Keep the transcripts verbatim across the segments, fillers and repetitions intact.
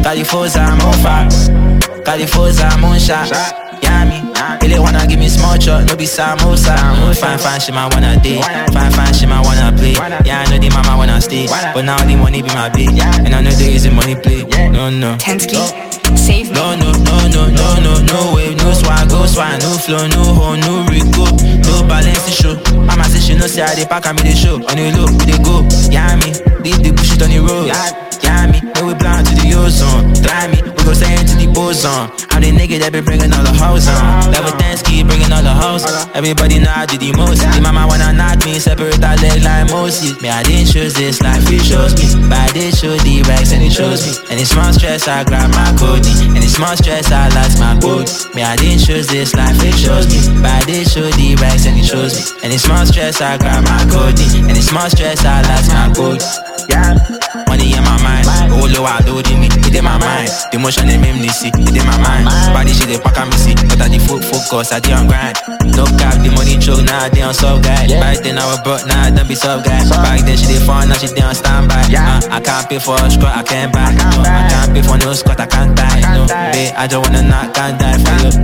California, I'm on fire. California, I'm on shot. Yeah, me. They wanna give me small truck, no be samosa. Fine, fine, she might wanna date. Fine, fine, she might wanna play. Yeah, I know the mama wanna stay, but now the money be my big. And I know there is a money play. No, no. Tensky, save me. No, no, no, no, no, no, no way. No swag, go swag, no flow, no hoe, no Rico, no balance to show. Mama say she no say I dey pack and me the show. On the low, we dey go. Yeah, me. Leave the bullshit on the road. Yeah, me. No, we blind to the ozone. Try me. We go say into the boson. I'm the nigga that be bringing all the hoes on. Level Tensky bringing all the hoes. Everybody know I do the most. The mama wanna knock me, separate our leg like Moses. Me, I didn't choose this life, it shows me. But I did show the racks and it shows me. And it's small stress, I grab my code. And it's small stress, I lost my code. Me, I didn't choose this life, it shows me. But I did show the racks and it shows me. And it's small stress, I grab my code. And it's small stress, I lost my code. Yeah, money in my mind. Oh, low, I do me. It in my mind. The motion in me, see. It in my mind. Body shit, they pack and me see. But I the foot focus, I the on grind. No cap, the money choke, now they on soft guy. Back then I was broke, now I don't be soft guy. Back then she dey phone, now she dey on standby. Uh, I can't pay for a squat, I can't buy. No, I can't pay for no squat, I can't die. No, babe, I don't wanna knock, can't die for you.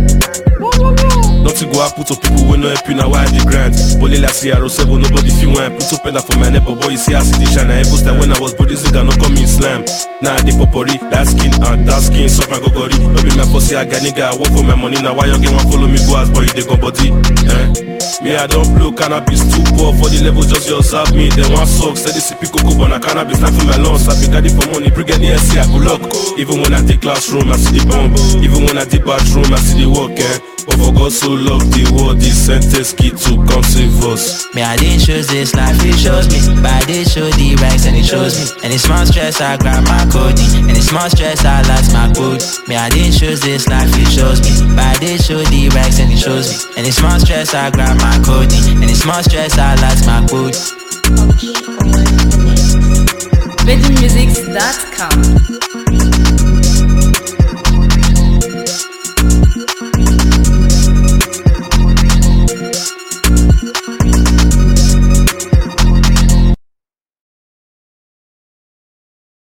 Nothing go happen to people when no help you now why the grant. Only last year I seven nobody feel when put up pen for my neighbor boy. You see I see the shine I post that when I was producing can not come in slam. Now nah, the popori, that skin and that skin suck my gogori. No be my pussy I got nigga I work for my money now why you get one follow me go as boy they go body. Eh? Me I don't blow cannabis too poor for the level just you observe me. Then one sock said this sippy cocoa but I cannabis not for my lungs. I be got it for money bring any S C I go lock. Even when I take classroom I see the bomb. Even when I take bathroom I see the work. Eh? But for God so love the world, this sentence key to come save us. Me, I didn't choose this life, it shows me. But I did show the racks and it shows me. And it's small stress, I grab my code. And it's small stress, I lost my code. Me, I didn't choose this life, it shows me. But I did show the racks and it shows me. And it's small stress, I grab my code. And it's small stress, I lost my code. Virgin Musics dot com